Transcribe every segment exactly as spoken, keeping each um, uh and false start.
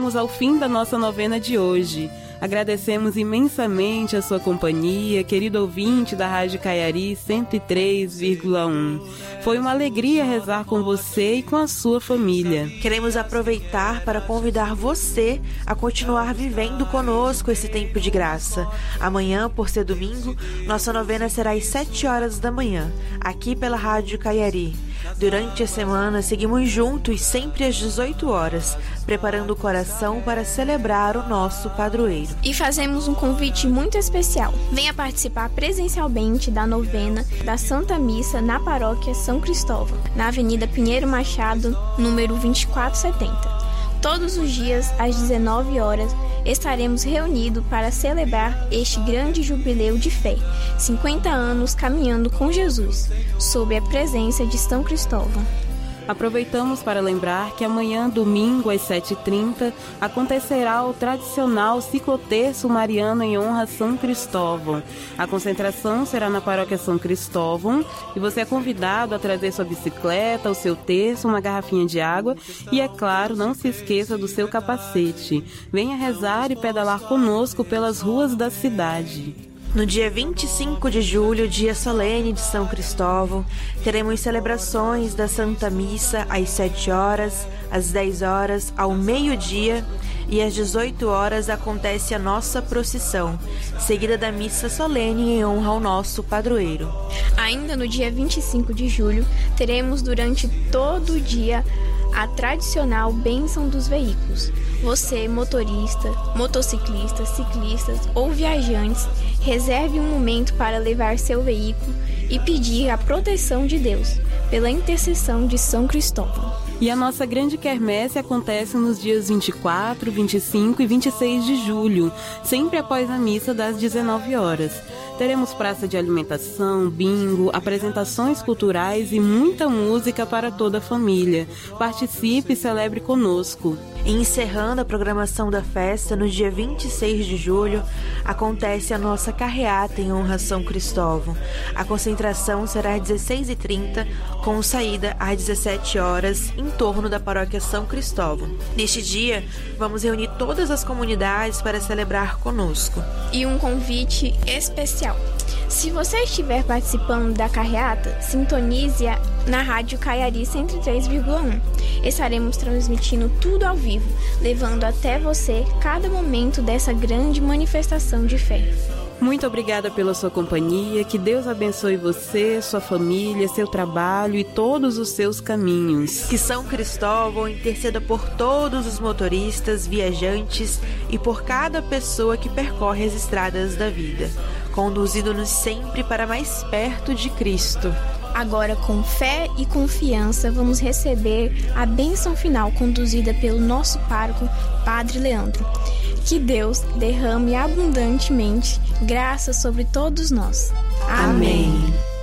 Chegamos ao fim da nossa novena de hoje. Agradecemos imensamente a sua companhia, querido ouvinte da Rádio Caiari cento e três vírgula um. Foi uma alegria rezar com você e com a sua família. Queremos aproveitar para convidar você a continuar vivendo conosco esse tempo de graça. Amanhã, por ser domingo, nossa novena será às sete horas da manhã, aqui pela Rádio Caiari. Durante a semana, seguimos juntos sempre às dezoito horas, preparando o coração para celebrar o nosso padroeiro. E fazemos um convite muito especial. Venha participar presencialmente da novena da Santa Missa na Paróquia São Cristóvão, na Avenida Pinheiro Machado, número vinte e quatro setenta. Todos os dias, às dezenove horas, estaremos reunidos para celebrar este grande jubileu de fé, cinquenta anos caminhando com Jesus, sob a presença de São Cristóvão. Aproveitamos para lembrar que amanhã, domingo, às sete e trinta, acontecerá o tradicional cicloterço mariano em honra a São Cristóvão. A concentração será na Paróquia São Cristóvão e você é convidado a trazer sua bicicleta, o seu terço, uma garrafinha de água e, é claro, não se esqueça do seu capacete. Venha rezar e pedalar conosco pelas ruas da cidade. No dia vinte e cinco de julho, dia solene de São Cristóvão, teremos celebrações da Santa Missa às sete horas, às dez horas, ao meio-dia e às dezoito horas acontece a nossa procissão, seguida da missa solene em honra ao nosso padroeiro. Ainda no dia vinte e cinco de julho, teremos durante todo o dia a tradicional bênção dos veículos. Você, motorista, motociclista, ciclistas ou viajantes, reserve um momento para levar seu veículo e pedir a proteção de Deus, pela intercessão de São Cristóvão. E a nossa grande quermesse acontece nos dias vinte e quatro, vinte e cinco e vinte e seis de julho, sempre após a missa das dezenove horas. Teremos praça de alimentação, bingo, apresentações culturais e muita música para toda a família. Participe e celebre conosco. E encerrando a programação da festa, no dia vinte e seis de julho, acontece a nossa carreata em honra a São Cristóvão. A concentração será às dezesseis e trinta, com saída às dezessete horas, em torno da Paróquia São Cristóvão. Neste dia, vamos reunir todas as comunidades para celebrar conosco. E um convite especial. Se você estiver participando da carreata, sintonize na Rádio Caiari cento e três vírgula um. Estaremos transmitindo tudo ao vivo, levando até você cada momento dessa grande manifestação de fé. Muito obrigada pela sua companhia, que Deus abençoe você, sua família, seu trabalho e todos os seus caminhos. Que São Cristóvão interceda por todos os motoristas, viajantes e por cada pessoa que percorre as estradas da vida, conduzindo-nos sempre para mais perto de Cristo. Agora, com fé e confiança, vamos receber a bênção final conduzida pelo nosso pároco, Padre Leandro. Que Deus derrame abundantemente graça sobre todos nós. Amém.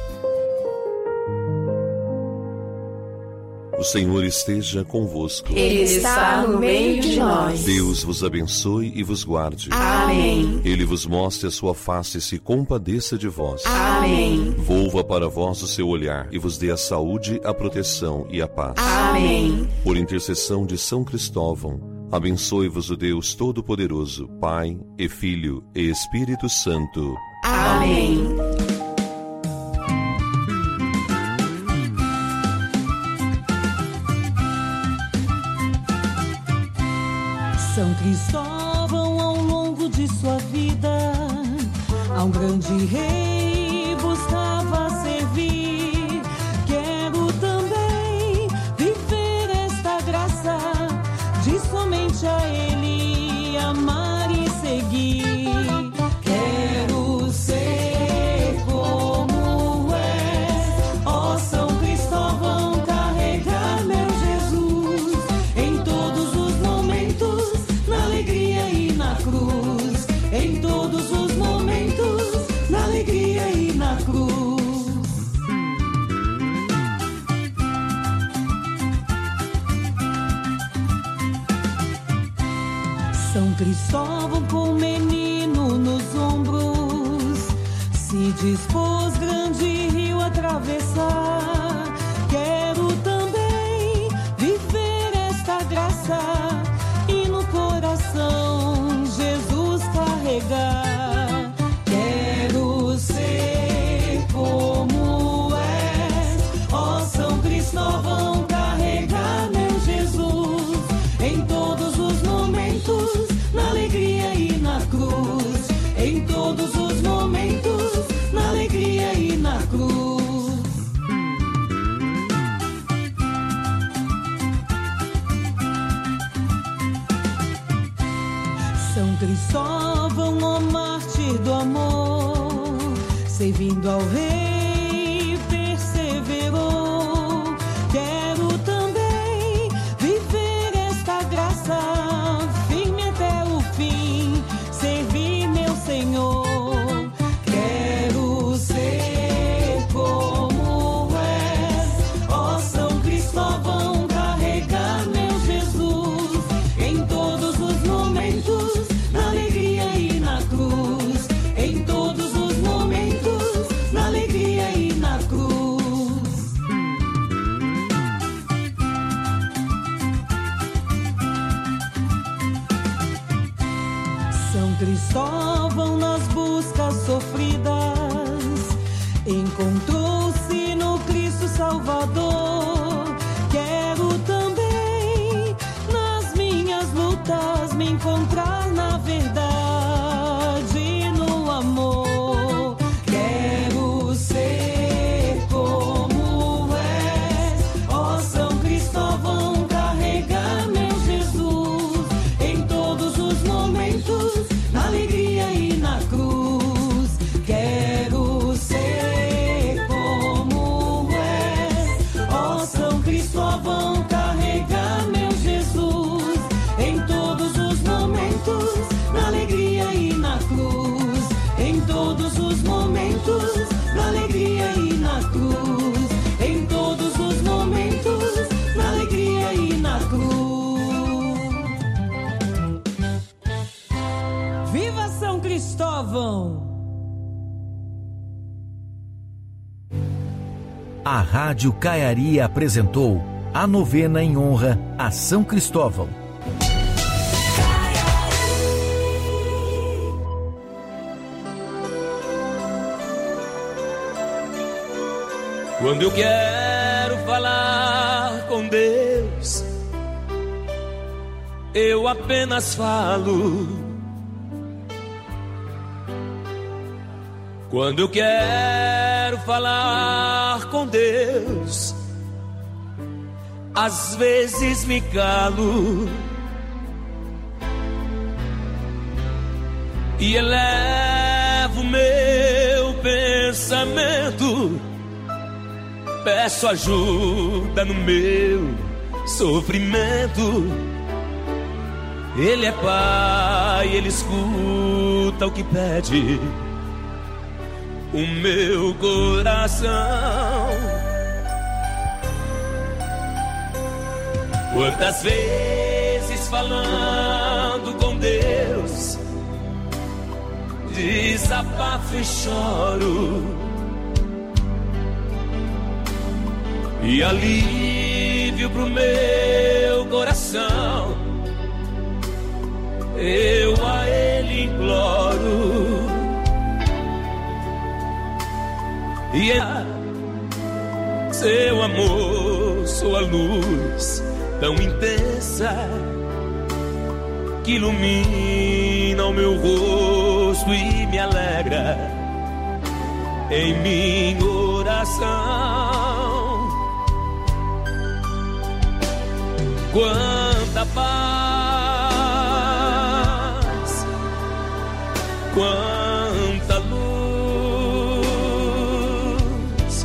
O Senhor esteja convosco. Ele está no meio de nós. Deus vos abençoe e vos guarde. Amém. Ele vos mostre a sua face e se compadeça de vós. Amém. Volva para vós o seu olhar e vos dê a saúde, a proteção e a paz. Amém. Por intercessão de São Cristóvão, abençoe-vos o Deus Todo-Poderoso, Pai e Filho e Espírito Santo. Amém. São Cristóvão, ao longo de sua vida, a um grande rei buscava servir. Quero também viver esta graça de somente a ele amar e seguir. Quero ser como és, ó São Cristóvão, carregar meu Jesus em todos os momentos, na alegria e na cruz, em todos os momentos, na alegria e na cruz. São Cristóvão, com o menino nos ombros, se dispôs grande rio atravessar. Quero também viver esta graça e no coração carregar. Quero ser como és, ó São Cristóvão, carregar meu Jesus em todos os momentos, na alegria e na cruz. Em todos os momentos, na alegria e na cruz. São Cristóvão, ó mártir do amor, servindo ao rei perseverou. Quero também viver esta graça, firme até o fim, servir meu Senhor. Quero ser como és, ó São Cristóvão, carregar meu Jesus em todos os momentos, na alegria e na cruz. Em todos os momentos, na alegria e na cruz. São Cristóvão, nas buscas sofridas, encontrou-se no Cristo Salvador. Quero também, nas minhas lutas, me encontrar na verdade e no amor. Quero ser como és, ó São Cristóvão, carregar meu Jesus em todos os momentos, na alegria e na cruz. Quero ser como és, ó São Cristóvão, carregar meu Jesus em todos os momentos, na alegria e na cruz. Em todos os momentos, na alegria e na cruz. Em todos os momentos, na alegria e na cruz. Viva São Cristóvão! A Rádio Caiari apresentou a novena em honra a São Cristóvão. Quando eu quero falar com Deus, eu apenas falo. Quando eu quero falar com Deus, às vezes me calo e elevo meu pensamento. Peço ajuda no meu sofrimento. Ele é Pai, Ele escuta o que pede o meu coração. Quantas vezes falando com Deus, desabafo e choro, e alívio pro meu coração eu a Ele imploro. E é seu amor, sua luz tão intensa que ilumina o meu rosto e me alegra em minha oração. Quanta paz, quanta luz.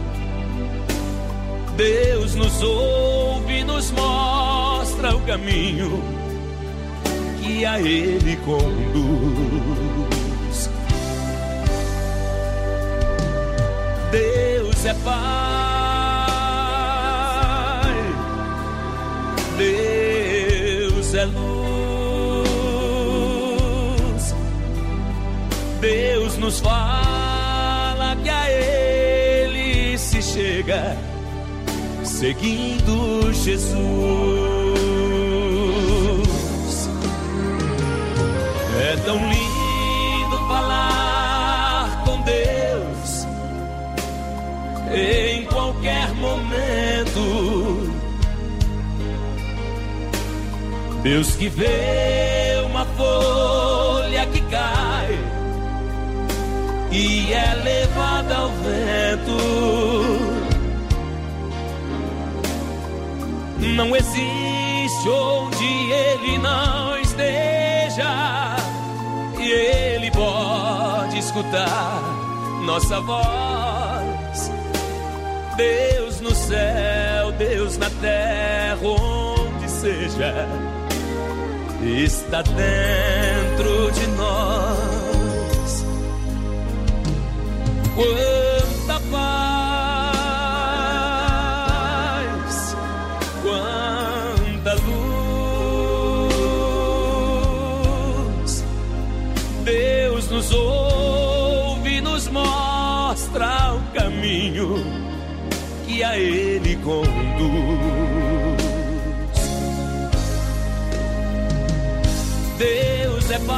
Deus nos ouve, nos mostra o caminho que a Ele conduz. Deus é Pai, Deus é luz. Deus nos fala que a Ele se chega seguindo Jesus. É tão lindo Deus que vê uma folha que cai e é levada ao vento. Não existe onde Ele não esteja, e Ele pode escutar nossa voz. Deus no céu, Deus na terra, onde seja, está dentro de nós. Quanta paz, quanta luz. Deus nos ouve, nos mostra o caminho que a Ele conduz. Deus é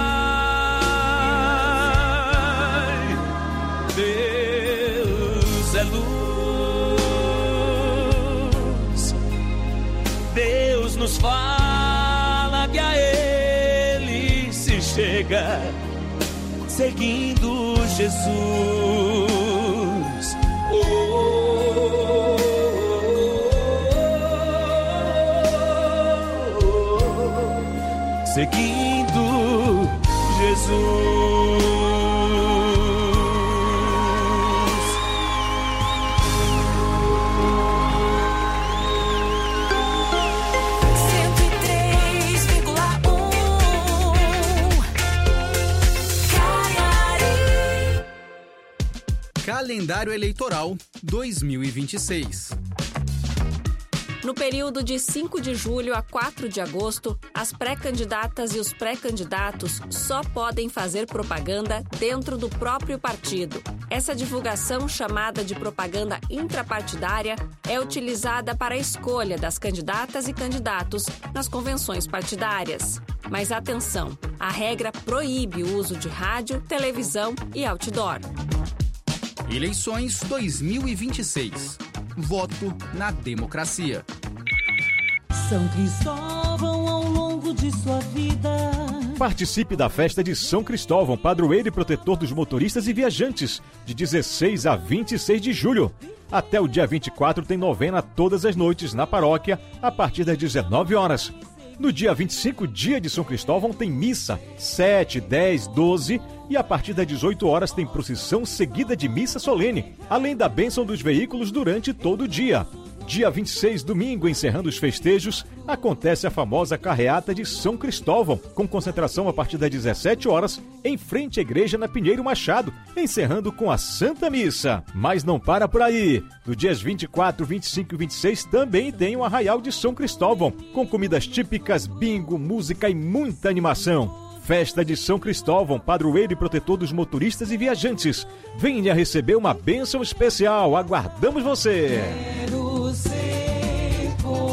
Pai, Deus é luz. Deus nos fala que a Ele se chega seguindo Jesus. Oh, oh, oh, oh, seguindo Jesus. Calendário Eleitoral dois mil e vinte e seis. No período de cinco de julho a quatro de agosto, as pré-candidatas e os pré-candidatos só podem fazer propaganda dentro do próprio partido. Essa divulgação, chamada de propaganda intrapartidária, é utilizada para a escolha das candidatas e candidatos nas convenções partidárias. Mas atenção, a regra proíbe o uso de rádio, televisão e outdoor. Eleições dois mil e vinte e seis. Voto na democracia. São Cristóvão ao longo de sua vida. Participe da festa de São Cristóvão, padroeiro e protetor dos motoristas e viajantes, de dezesseis a vinte e seis de julho. Até o dia vinte e quatro tem novena todas as noites na paróquia, a partir das dezenove horas. No dia vinte e cinco, dia de São Cristóvão, tem missa, sete, dez, doze e a partir das dezoito horas tem procissão seguida de missa solene, além da bênção dos veículos durante todo o dia. Dia vinte e seis, domingo, encerrando os festejos, acontece a famosa carreata de São Cristóvão, com concentração a partir das dezessete horas, em frente à igreja na Pinheiro Machado, encerrando com a Santa Missa. Mas não para por aí. No dias vinte e quatro, vinte e cinco e vinte e seis também tem o Arraial de São Cristóvão, com comidas típicas, bingo, música e muita animação. Festa de São Cristóvão, padroeiro e protetor dos motoristas e viajantes. Venha receber uma bênção especial. Aguardamos você! Quero ser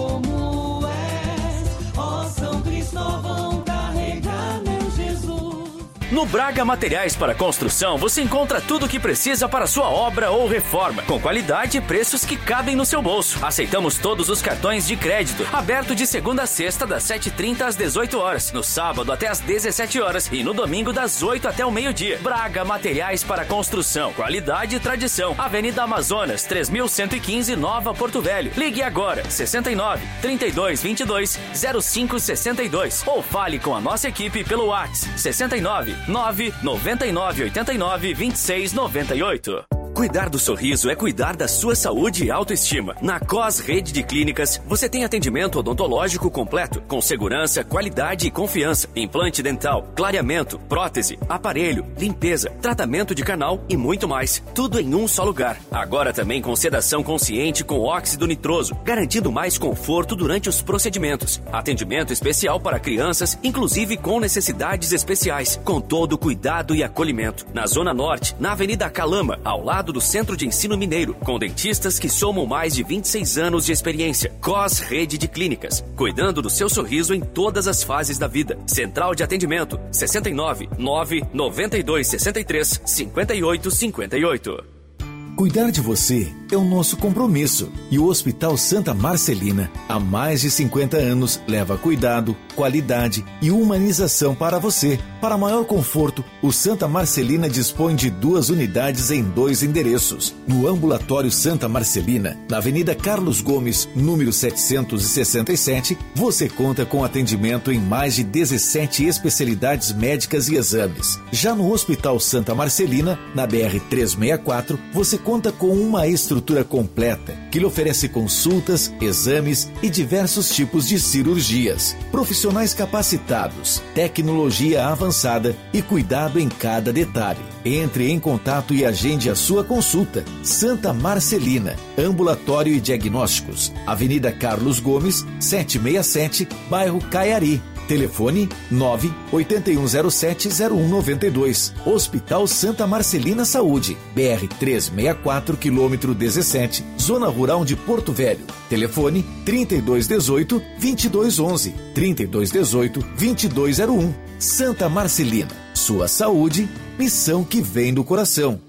como és, ó São Cristóvão, carrega meu Jesus. No Braga Materiais para Construção, você encontra tudo o que precisa para sua obra ou reforma, com qualidade e preços que cabem no seu bolso. Aceitamos todos os cartões de crédito, aberto de segunda a sexta, das sete e trinta às dezoito horas, no sábado até às dezessete horas e no domingo das oito até o meio-dia. Braga Materiais para Construção, qualidade e tradição. Avenida Amazonas, três mil cento e quinze, Nova Porto Velho. Ligue agora, sessenta e nove, trinta e dois, vinte e dois, zero cinco sessenta e dois, ou fale com a nossa equipe pelo WhatsApp, sessenta e nove, nove noventa e nove, oitenta e nove, vinte e seis, noventa e oito. Cuidar do sorriso é cuidar da sua saúde e autoestima. Na C O S Rede de Clínicas, você tem atendimento odontológico completo, com segurança, qualidade e confiança. Implante dental, clareamento, prótese, aparelho, limpeza, tratamento de canal e muito mais. Tudo em um só lugar. Agora também com sedação consciente com óxido nitroso, garantindo mais conforto durante os procedimentos. Atendimento especial para crianças, inclusive com necessidades especiais, com todo o cuidado e acolhimento. Na Zona Norte, na Avenida Calama, ao lado do Centro de Ensino Mineiro, com dentistas que somam mais de vinte e seis anos de experiência. C O S Rede de Clínicas, cuidando do seu sorriso em todas as fases da vida. Central de atendimento, sessenta e nove, nove noventa e dois, sessenta e três, cinquenta e oito, cinquenta e oito. Cuidar de você é o nosso compromisso e o Hospital Santa Marcelina, há mais de cinquenta anos, leva cuidado, qualidade e humanização para você. Para maior conforto, o Santa Marcelina dispõe de duas unidades em dois endereços. No Ambulatório Santa Marcelina, na Avenida Carlos Gomes, número setecentos e sessenta e sete, você conta com atendimento em mais de dezessete especialidades médicas e exames. Já no Hospital Santa Marcelina, na B R trezentos e sessenta e quatro, você conta com uma estrutura completa que lhe oferece consultas, exames e diversos tipos de cirurgias. Profissionais capacitados, tecnologia avançada e cuidado em cada detalhe. Entre em contato e agende a sua consulta. Santa Marcelina, Ambulatório e Diagnósticos, Avenida Carlos Gomes, setecentos e sessenta e sete, bairro Caiari. Telefone nove oito um zero sete zero um nove dois. Hospital Santa Marcelina Saúde, B R trezentos e sessenta e quatro, quilômetro dezessete, Zona Rural de Porto Velho. Telefone trinta e dois dezoito, vinte e dois onze, trinta e dois dezoito, vinte e dois zero um. Santa Marcelina, sua saúde, missão que vem do coração.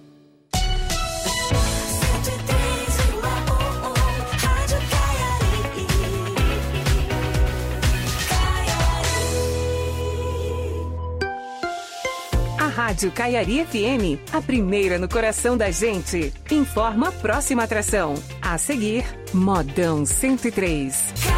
Rádio Caiari F M, a primeira no coração da gente. Informa a próxima atração. A seguir, Modão cento e três.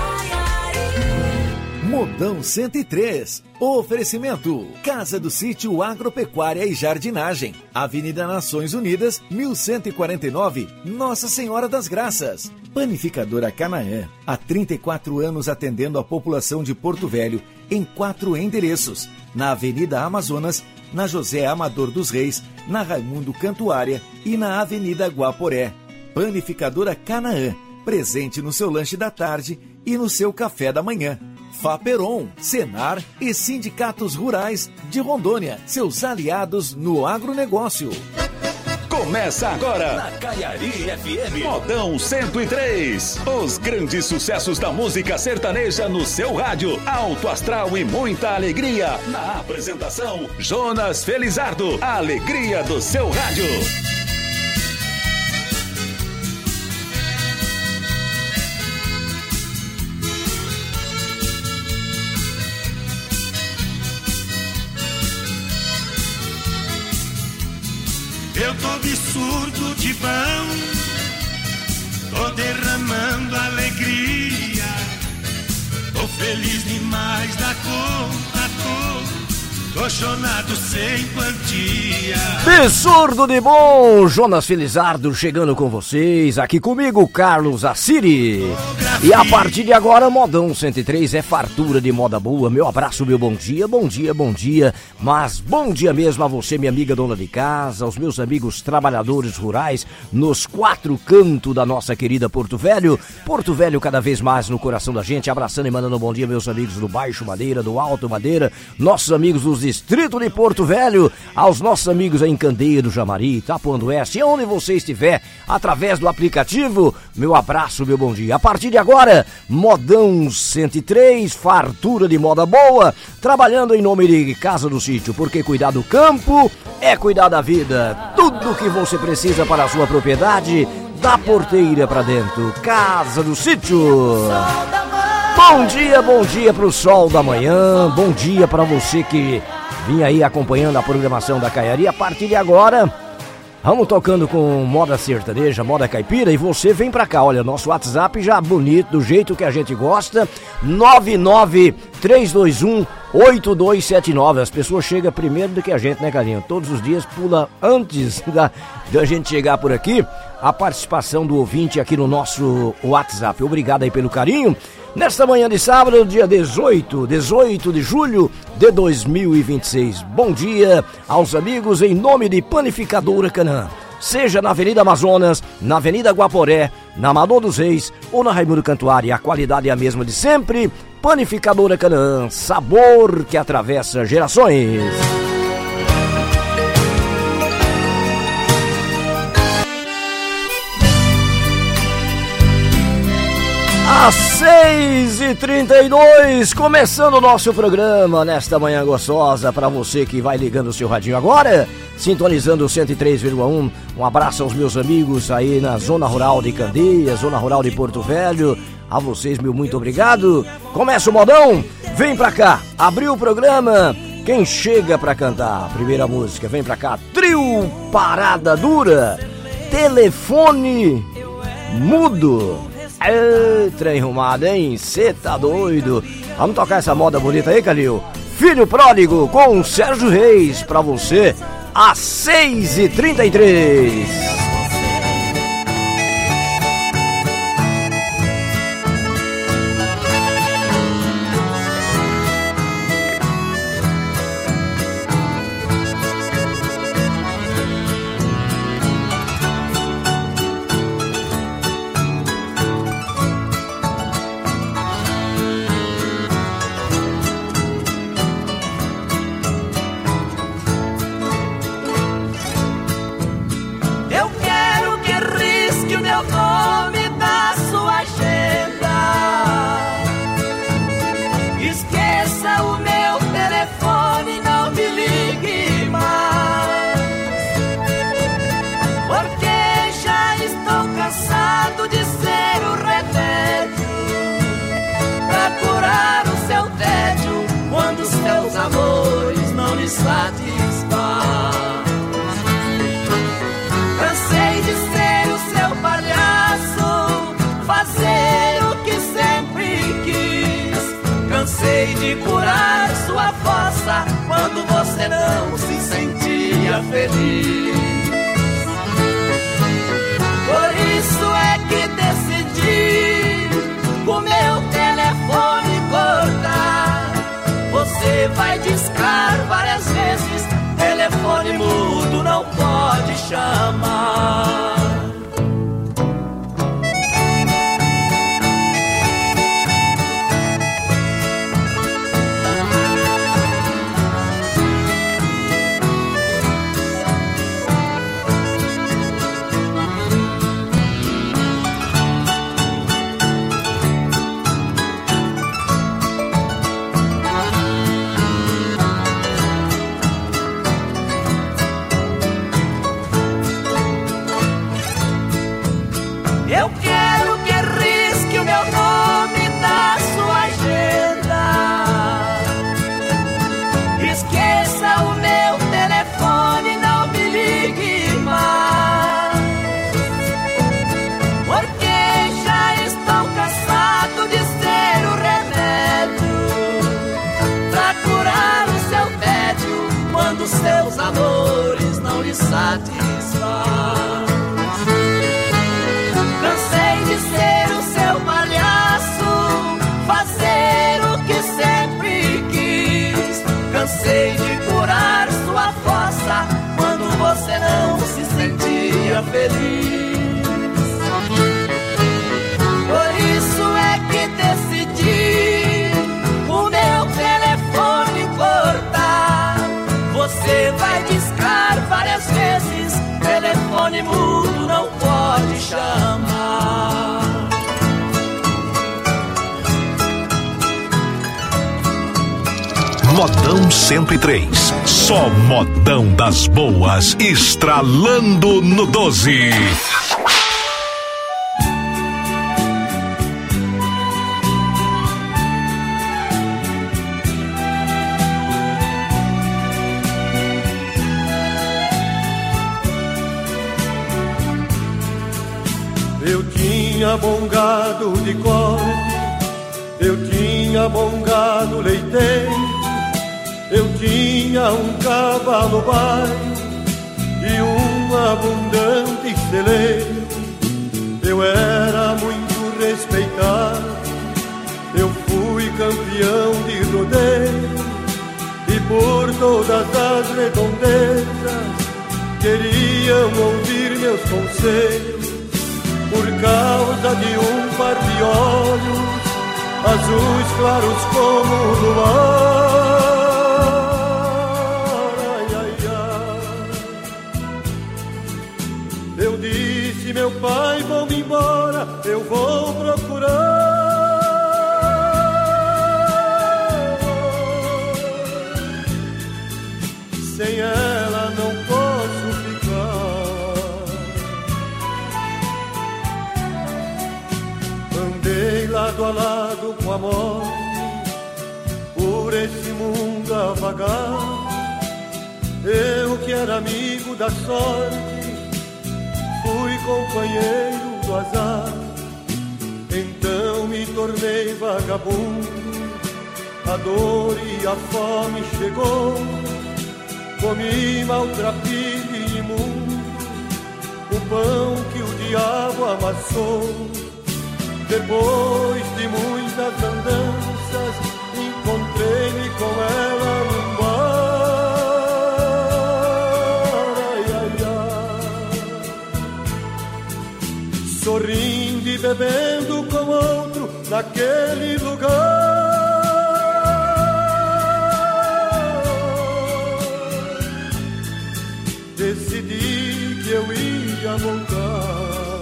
Modão cento e três. Oferecimento: Casa do Sítio Agropecuária e Jardinagem, Avenida Nações Unidas, mil cento e quarenta e nove, Nossa Senhora das Graças. Panificadora Canaã, há trinta e quatro anos atendendo a população de Porto Velho em quatro endereços: na Avenida Amazonas, na José Amador dos Reis, na Raimundo Cantuária e na Avenida Guaporé. Panificadora Canaã, presente no seu lanche da tarde e no seu café da manhã. Faperon, Senar e Sindicatos Rurais de Rondônia, seus aliados no agronegócio. Começa agora na Caiari F M, Modão cento e três. Os grandes sucessos da música sertaneja no seu rádio. Alto astral e muita alegria. Na apresentação, Jonas Felizardo. A alegria do seu rádio. Eu tô absurdo de bom, tô derramando alegria, tô feliz demais da conta, tô, tô chonado sem quantia. Absurdo de bom, Jonas Felizardo chegando com vocês, aqui comigo, Carlos Assiri. E a partir de agora, Modão cento e três é fartura de moda boa. Meu abraço, meu bom dia, bom dia, bom dia. Mas bom dia mesmo a você, minha amiga dona de casa, aos meus amigos trabalhadores rurais nos quatro cantos da nossa querida Porto Velho. Porto Velho cada vez mais no coração da gente, abraçando e mandando um bom dia, meus amigos do Baixo Madeira, do Alto Madeira, nossos amigos dos distritos de Porto Velho, aos nossos amigos em Candeia do Jamari, Tapuã do Oeste, e onde você estiver, através do aplicativo, meu abraço, meu bom dia. A partir de agora, Agora, Modão cento e três, fartura de moda boa, trabalhando em nome de Casa do Sítio, porque cuidar do campo é cuidar da vida. Tudo que você precisa para a sua propriedade, da porteira para dentro. Casa do Sítio. Bom dia, bom dia pro sol da manhã, bom dia para você que vinha aí acompanhando a programação da Caiari. A partir de agora, vamos tocando com moda sertaneja, moda caipira, e você vem pra cá, olha, nosso WhatsApp já bonito, do jeito que a gente gosta, nove nove três dois um oito dois sete nove. As pessoas chegam primeiro do que a gente, né, carinho? Todos os dias pula antes da, da gente chegar por aqui, a participação do ouvinte aqui no nosso WhatsApp. Obrigado aí pelo carinho. Nesta manhã de sábado, dia dezoito, dezoito de julho de dois mil e vinte e seis. Bom dia aos amigos em nome de Panificadora Canaã. Seja na Avenida Amazonas, na Avenida Guaporé, na Amador dos Reis ou na Raimundo Cantuária, a qualidade é a mesma de sempre. Panificadora Canaã, sabor que atravessa gerações. Às seis e trinta e dois, começando o nosso programa nesta manhã gostosa. Para você que vai ligando o seu radinho agora, sintonizando o cento e três vírgula um. Um abraço aos meus amigos aí na Zona Rural de Candeias, Zona Rural de Porto Velho. A vocês, meu muito obrigado. Começa o modão, vem pra cá, abriu o programa. Quem chega pra cantar a primeira música, vem pra cá. Trio Parada Dura, Telefone Mudo. Ê, trem arrumado, hein? Cê tá doido? Vamos tocar essa moda bonita aí, Calil? Filho Pródigo com Sérgio Reis pra você às seis e trinta e três. Cansei de ser o seu palhaço, fazer o que sempre quis. Cansei de curar sua fossa quando você não se sentia feliz. Por isso é que decidi o meu telefone cortar. Você vai discar várias vezes, telefone mudo não pode chamar. Eu quero que risque o meu nome da sua agenda. Esqueça o meu telefone, não me ligue mais. Porque já estou cansado de ser o remédio pra curar o seu tédio quando seus amores não lhe satisfazem. Cansei de ser o seu palhaço, fazer o que sempre quis. Cansei de curar sua fossa quando você não se sentia feliz. Por isso é que decidi o meu telefone cortar. Você vai discar várias vezes, telefone mudo não pode chamar. Modão cento e três, só modão das boas, estralando no doze. Eu tinha bom gado de corte, eu tinha bom gado leiteiro, eu tinha um cavalo baio e um abundante celeiro. Eu era muito respeitado, eu fui campeão de rodeio, e por todas as redondezas queriam ouvir meus conselhos. Por causa de um par de olhos azuis claros como o luar, ai, ai, ai. Eu disse, meu pai, vou-me embora, eu vou procurar sem ela não posso ficar. Andei lado a lado com a morte, por esse mundo a vagar. Eu que era amigo da sorte, fui companheiro do azar. Então me tornei vagabundo, a dor e a fome chegou. Comi maltrapilho e imundo, o pão que o diabo amassou. Depois de muitas andanças, encontrei-me com ela num bar. Ai, ai, ai. Sorrindo e bebendo com outro naquele lugar. Decidi que eu ia voltar.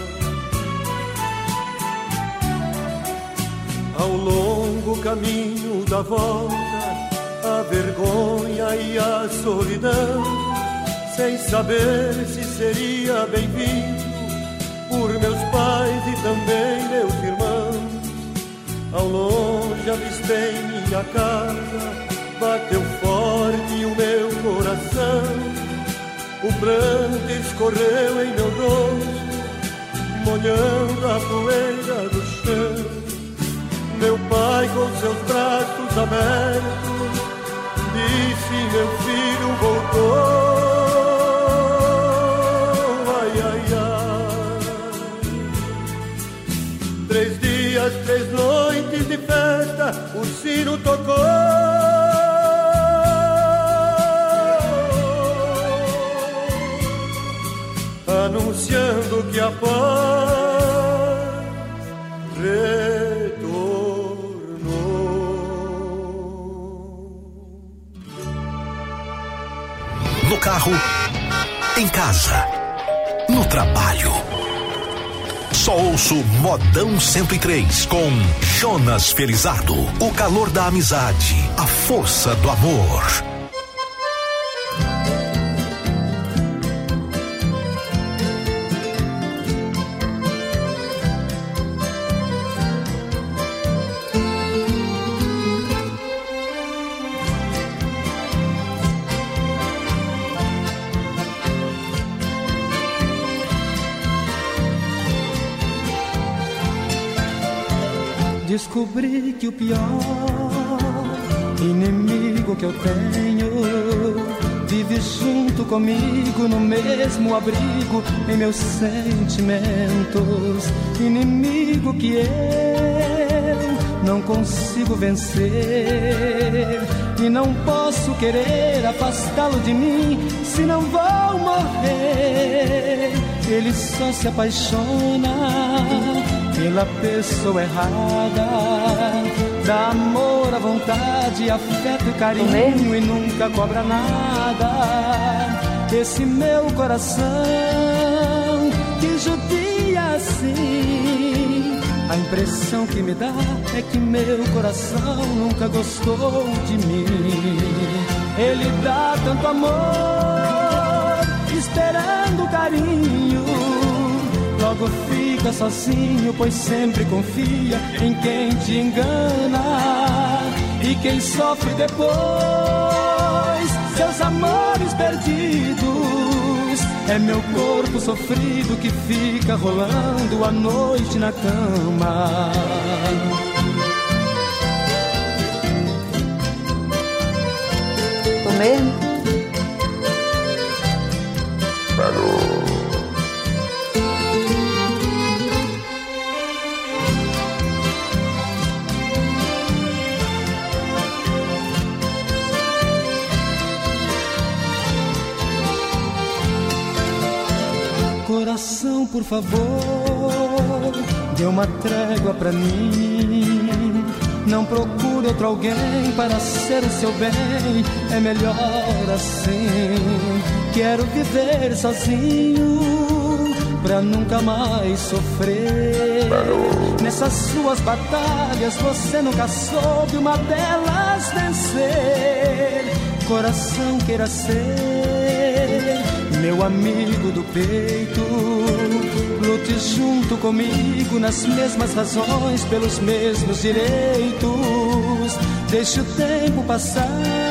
Ao longo caminho da volta, a vergonha e a solidão, sem saber se seria bem-vindo por meus pais e também meus irmãos. Ao longe avistei minha casa, bateu forte o meu coração. O pranto escorreu em meu rosto, molhando a poeira do chão. Meu pai com seus braços abertos disse: meu filho voltou. Ai, ai, ai. Três dias, três noites de festa, o sino tocou. Anunciando que a paz retornou. No carro, em casa, no trabalho. Só ouço Modão cento e três com Jonas Felizardo. O calor da amizade, a força do amor. Descobri que o pior inimigo que eu tenho vive junto comigo no mesmo abrigo em meus sentimentos. Inimigo que eu não consigo vencer e não posso querer afastá-lo de mim, senão vou morrer. Ele só se apaixona pela pessoa errada, dá amor à vontade, afeto e carinho e nunca cobra nada. Esse meu coração que judia assim, a impressão que me dá é que meu coração nunca gostou de mim. Ele dá tanto amor, esperando carinho, logo fica sozinho, pois sempre confia em quem te engana. E quem sofre depois seus amores perdidos é meu corpo sofrido que fica rolando a noite na cama. Tô mesmo? Parou. Coração, por favor, dê uma trégua pra mim. Não procure outro alguém para ser o seu bem, é melhor assim. Quero viver sozinho pra nunca mais sofrer. Nessas suas batalhas você nunca soube uma delas vencer. coração queira ser meu amigo do peito. Lute junto comigo nas mesmas razões, pelos mesmos direitos. Deixe o tempo passar,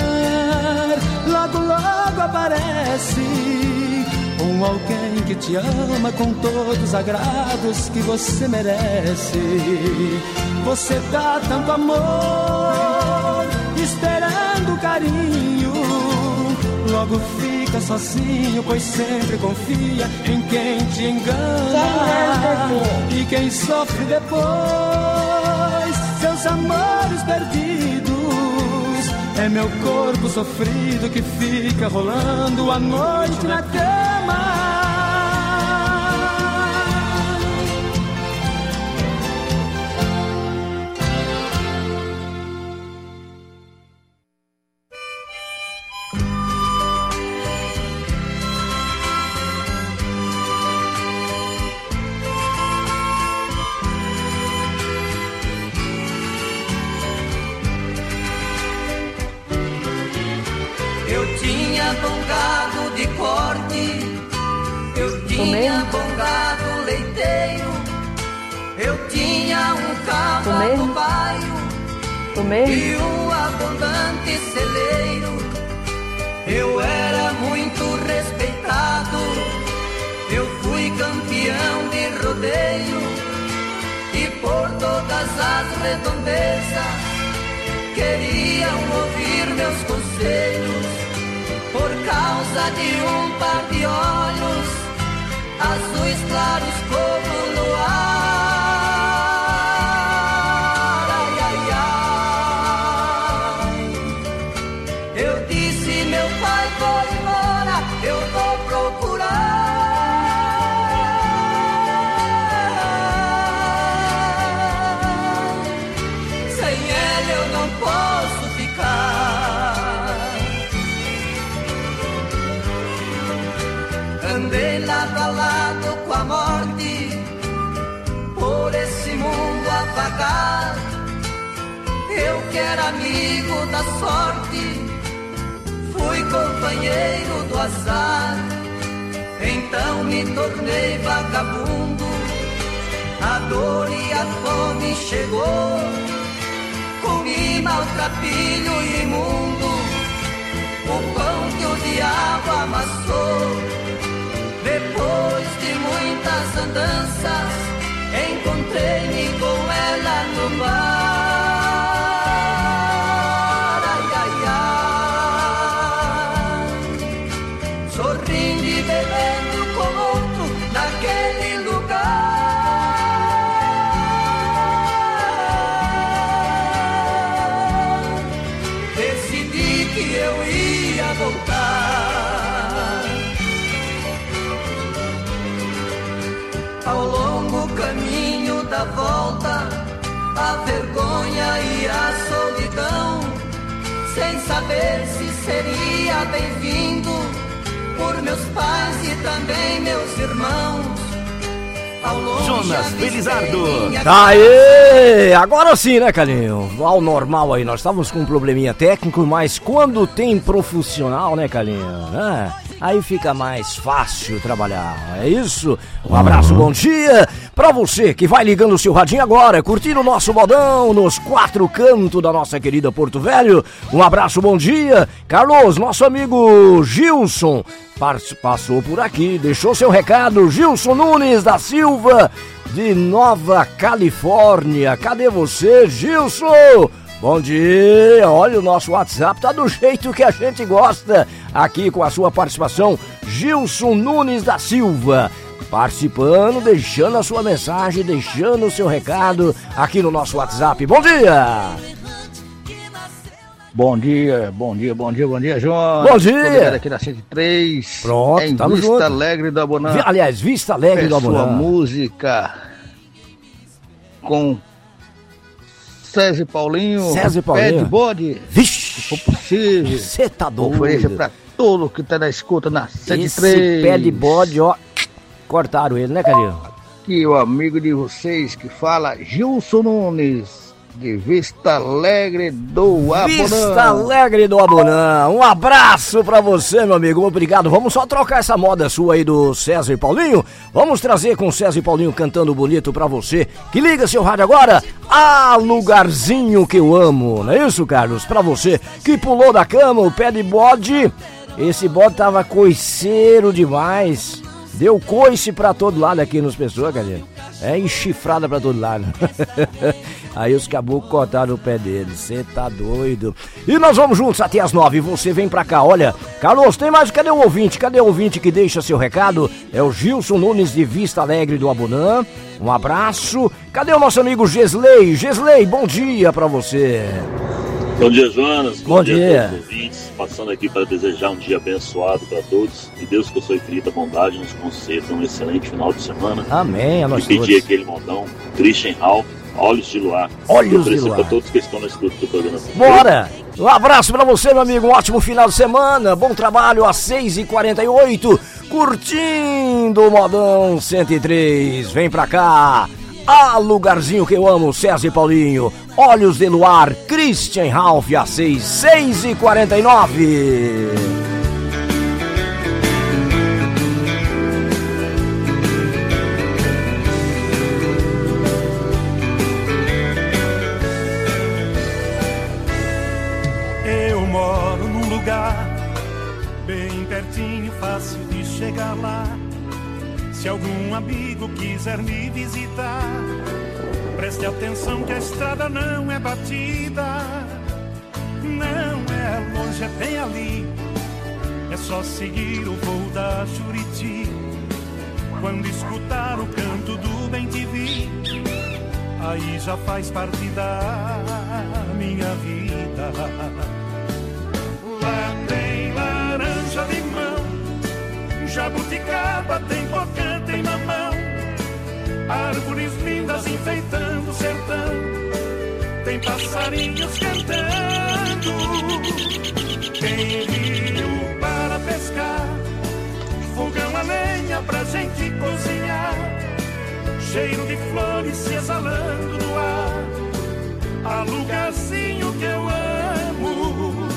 logo, logo aparece um alguém que te ama com todos os agrados que você merece. Você dá tanto amor, esperando carinho, logo fica sozinho, pois sempre confia em quem te engana. E quem sofre depois seus amores perdidos é meu corpo sofrido que fica rolando a noite na cama. Bom gado de corte, eu tinha bom gado leiteiro, eu tinha um cavalo baio e um abundante celeiro. Eu era muito respeitado, eu fui campeão de rodeio e por todas as redondezas queriam ouvir meus conselhos. Por causa de um par de olhos azuis claros como o luar. Ai, ai, ai. Eu disse, meu pai, vou embora, eu vou procurar. Sem ele eu não posso ficar. Andei lado a lado com a morte, por esse mundo a vagar. Eu que era amigo da sorte, fui companheiro do azar. Então me tornei vagabundo, a dor e a fome chegou. Comi maltrapilho imundo, o pão que o diabo amassou. Depois de muitas andanças, encontrei-me com ela no mar. Ai, ai, ai. Sorrindo e bebendo com outro naquele lugar. Decidi que eu ia voltar. Ao longo caminho da volta, a vergonha e a solidão, sem saber se seria bem-vindo por meus pais e também meus irmãos. Ao longe Jonas Felizardo. Tá aí! Agora sim, né, Carlinho? Ao normal aí, nós estávamos com um probleminha técnico, mas quando tem profissional, né, Carlinho? Né? Aí fica mais fácil trabalhar, é isso? Um abraço, bom dia pra você que vai ligando o seu radinho agora, curtindo o nosso modão nos quatro cantos da nossa querida Porto Velho. Um abraço, bom dia. Carlos, nosso amigo Gilson passou por aqui, deixou seu recado. Gilson Nunes da Silva, de Nova Califórnia. Cadê você, Gilson? Bom dia, olha, o nosso WhatsApp tá do jeito que a gente gosta, aqui com a sua participação, Gilson Nunes da Silva, participando, deixando a sua mensagem, deixando o seu recado aqui no nosso WhatsApp. Bom dia! Bom dia, bom dia, bom dia, bom dia, João. Bom dia! Aqui na cento e três, pronto, em tamo Vista junto. Alegre do Abunã. Aliás, Vista Alegre do Abunã. Sua música com César Paulinho, César Paulinho. Pé de bode. Vixe, se for possível. Você tá doido. Ofereça pra todo que tá na escuta na cento e três. Esse pé de bode, ó, cortaram ele, né, Carinho? Aqui o amigo de vocês que fala, Gilson Nunes, de Vista Alegre do Abunã. Vista Alegre do Abunã. Um abraço pra você, meu amigo. Obrigado. Vamos só trocar essa moda sua aí do César e Paulinho. Vamos trazer com César e Paulinho cantando bonito pra você. Que liga seu rádio agora. Ah, lugarzinho que eu amo. Não é isso, Carlos? Pra você que pulou da cama, o pé de bode. Esse bode tava coiceiro demais. Deu coice pra todo lado aqui nos pessoas, galera. É enchifrada pra todo lado. Aí os caboclos cortaram o pé dele. Você tá doido. E nós vamos juntos até as nove. Você vem pra cá, olha. Carlos, tem mais? Cadê o ouvinte? Cadê o ouvinte que deixa seu recado? É o Gilson Nunes de Vista Alegre do Abunã. Um abraço. Cadê o nosso amigo Gesley? Gesley, bom dia pra você. Bom dia, Jonas. Bom, Bom dia. dia a todos os ouvintes. Passando aqui para desejar um dia abençoado para todos. E Deus, que eu sou infinita bondade, nos conceda um excelente final de semana. Amém. A nós e pedir aquele modão, Christian Hall, Olhos de Luar. Olhos de Luar. Para todos que estão no escudo do programa. Bora! Um abraço para você, meu amigo. Um ótimo final de semana. Bom trabalho às seis e quarenta e oito. Curtindo o Modão cento e três. Vem pra cá. Ah, lugarzinho que eu amo, César e Paulinho. Olhos de Luar, Christian Ralph, às seis, seis e quarenta e nove. Eu moro num lugar bem pertinho, fácil de chegar lá. Se algum amigo quiser me visitar, preste atenção que a estrada não é batida. Não é longe, é bem ali. É só seguir o voo da Juriti. Quando escutar o canto do Bem-te Vi, aí já faz parte da minha vida. Lá tem laranja, limão, jabuticaba, tem pocã, tem mamão, árvores lindas enfeitando o sertão, tem passarinhos cantando, tem rio para pescar, fogão a lenha pra gente cozinhar, cheiro de flores se exalando no ar, há lugarzinho que eu amo.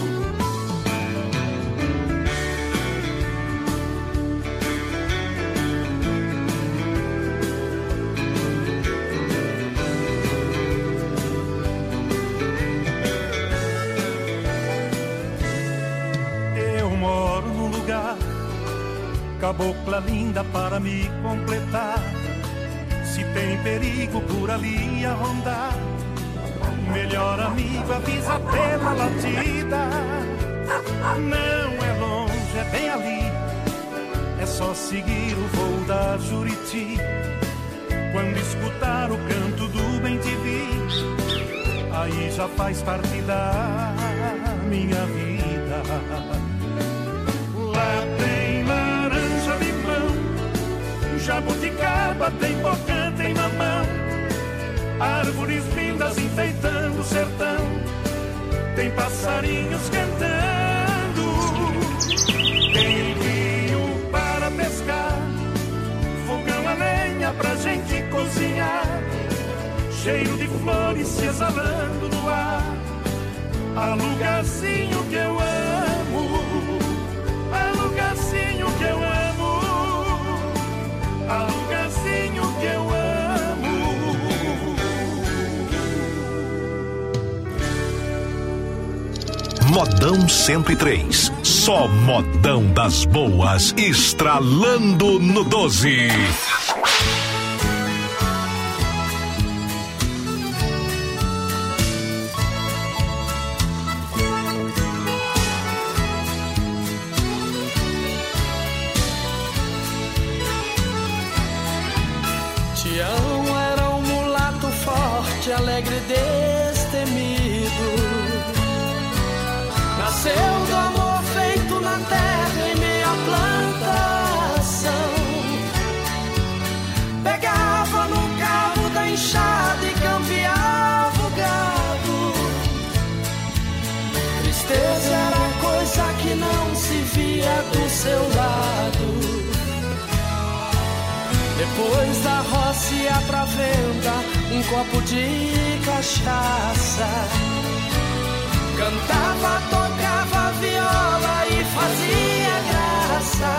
Cabocla linda para me completar. Se tem perigo por ali a rondar, melhor amigo avisa pela latida. Não é longe, é bem ali. É só seguir o voo da Juriti. Quando escutar o canto do Bem-te Vi, aí já faz parte da minha vida. Lá tem laranja, limão, jabuticaba, tem pocã, tem mamão, árvores lindas enfeitando o sertão, tem passarinhos cantando, tem rio para pescar, fogão a lenha pra gente cozinhar, cheiro de flores se exalando no ar, há lugarzinho que eu amo. Há lugarzinho que eu amo, há lugarzinho que eu amo. Modão cento e três, só modão das boas, estralando no doze. Alegre, destemido, nasceu do amor feito na terra em meia plantação, pegava no cabo da enxada e campeava o gado. Tristeza era coisa que não se via do seu lado. Depois da roça ia pra venda, um copo de cachaça. Cantava, tocava viola e fazia graça.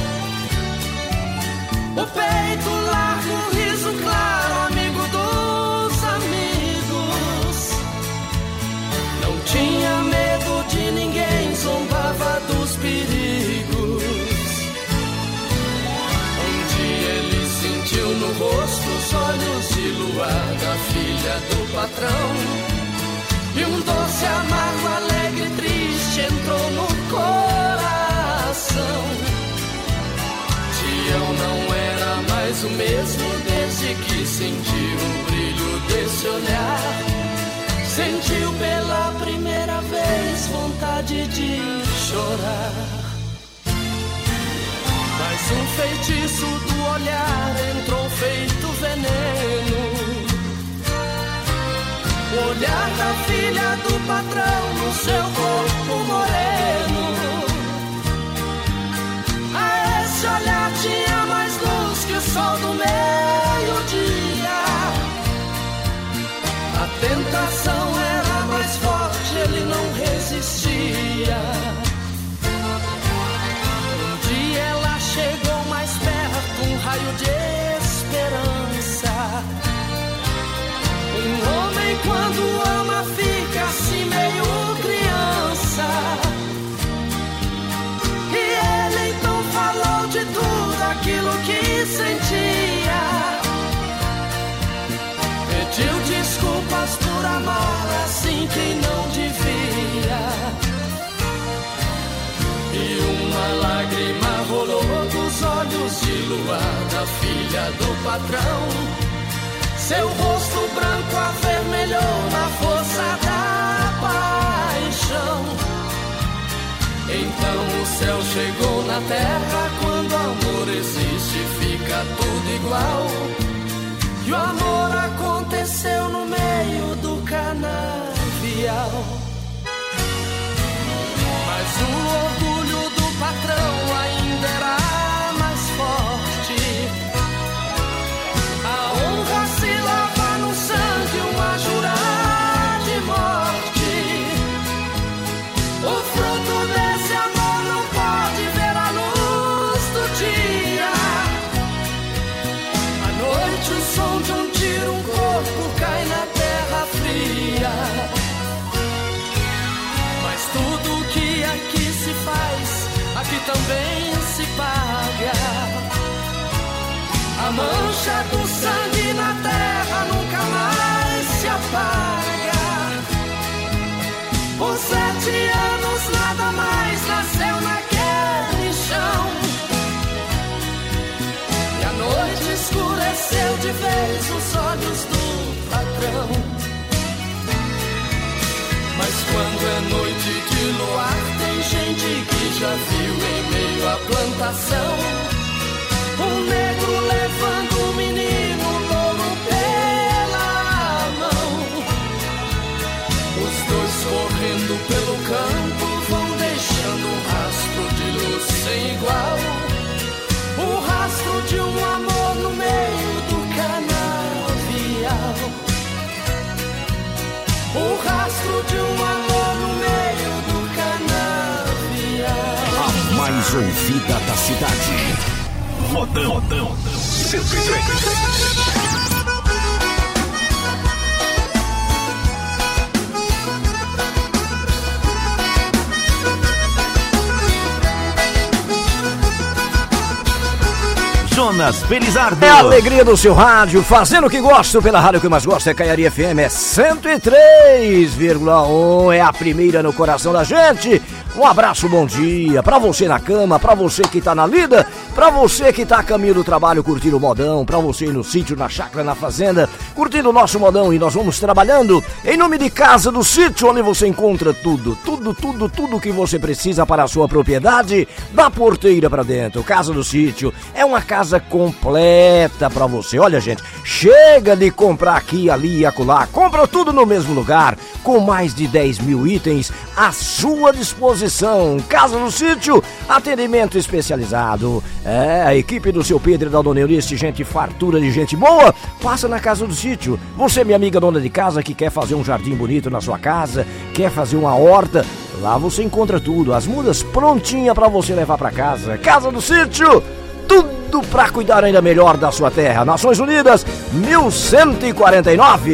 O peito largo, riso claro, amigo dos amigos. Não tinha medo de ninguém, zombava dos perigos. Um dia ele sentiu no rosto os olhos de luar da filha do patrão. E um doce, amargo, alegre, triste entrou no coração. Tião não era mais o mesmo desde que sentiu o brilho desse olhar. Sentiu pela primeira vez vontade de chorar. Mas um feitiço do olhar entrou feito veneno. O olhar da filha do patrão no seu corpo moreno. A esse olhar tinha mais luz que o sol do meio-dia. A tentação era mais forte, ele não resistia. Um dia ela chegou mais perto, um raio de esperança. Um homem quando ama fica assim meio criança. E ele então falou de tudo aquilo que sentia. Pediu desculpas por amar assim quem não devia. E uma lágrima rolou dos olhos de luar da filha do patrão. Seu rosto branco avermelhou na força da paixão. Então o céu chegou na terra. Quando amor existe fica tudo igual. E o amor aconteceu no meio do canavial. Mas o orgulho do patrão ainda era mais forte. A honra se lava no sangue, uma jurar de morte. O fruto desse amor não pode ver a luz do dia. À noite o som de um tiro, um corpo cai na terra fria. Mas tudo que aqui se faz, aqui também se paga. A mancha do sangue na terra nunca mais se apaga. Por sete anos nada mais nasceu naquele chão. E a noite escureceu de vez os olhos do patrão. Mas quando é noite de luar, tem gente que já viu em meio à plantação um negro levando o menino louro pela mão. Os dois correndo pelo campo vão deixando um rastro de luz sem igual. O rastro de um amor no meio do canavial. O rastro de um amor no meio do canavial. A mais ouvida da cidade. Modão, Modão, cento e três. Jonas Felizardo. É a alegria do seu rádio, fazendo o que gosto pela rádio que mais gosta, é Caiaria F M, é cento e três vírgula um, é a primeira no coração da gente. Um abraço, bom dia, pra você na cama, pra você que tá na lida, pra você que tá a caminho do trabalho curtindo o modão, pra você no sítio, na chácara, na fazenda, curtindo o nosso modão. E nós vamos trabalhando em nome de Casa do Sítio, onde você encontra tudo, tudo, tudo, tudo que você precisa para a sua propriedade, da porteira pra dentro. Casa do Sítio é uma casa completa pra você. Olha, gente, chega de comprar aqui, ali e acolá. Compra tudo no mesmo lugar, com mais de dez mil itens à sua disposição. Casa do Sítio, atendimento especializado. É, a equipe do seu Pedro e da Dona Eunice, gente fartura de gente boa, passa na Casa do Sítio. Você, minha amiga dona de casa, que quer fazer um jardim bonito na sua casa, quer fazer uma horta, lá você encontra tudo, as mudas prontinhas pra você levar pra casa. Casa do Sítio, tudo pra cuidar ainda melhor da sua terra. Nações Unidas, mil cento e quarenta e nove.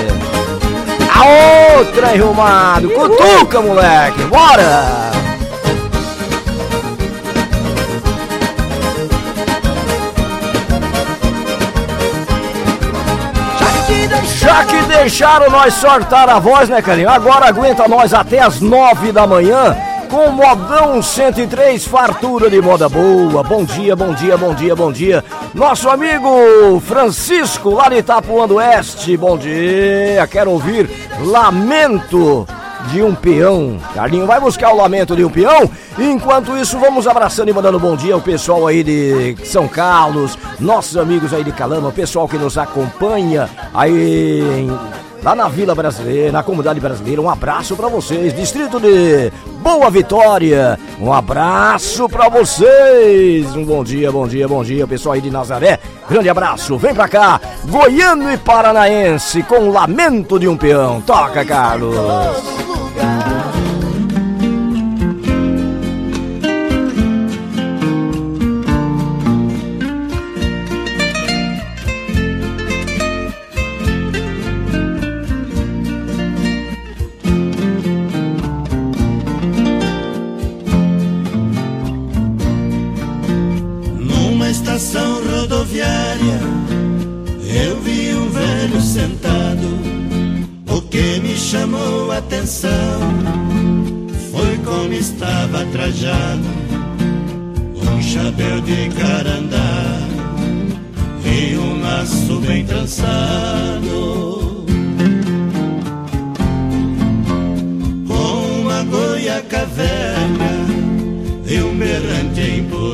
A outra, enrumado, cutuca, moleque, bora! Já que deixaram nós sortar a voz, né, carinho? Agora aguenta nós até as nove da manhã com Modão cento e três, fartura de moda boa. Bom dia, bom dia, bom dia, bom dia. Nosso amigo Francisco, lá de Itapuã do Oeste, bom dia. Quero ouvir Lamento de um Peão. Carlinho vai buscar o Lamento de um Peão. Enquanto isso, vamos abraçando e mandando bom dia ao pessoal aí de São Carlos, nossos amigos aí de Calama, o pessoal que nos acompanha aí em, lá na Vila Brasileira, na Comunidade Brasileira. Um abraço pra vocês, distrito de Boa Vitória, um abraço pra vocês. Um bom dia, bom dia, bom dia, pessoal aí de Nazaré, grande abraço. Vem pra cá, Goiano e Paranaense com Lamento de um Peão. Toca, Carlos. Rodoviária, eu vi um velho sentado. O que me chamou a atenção foi como estava trajado, um chapéu de carandá e um laço bem trançado, com uma goiaca velha e um berrante em pulso.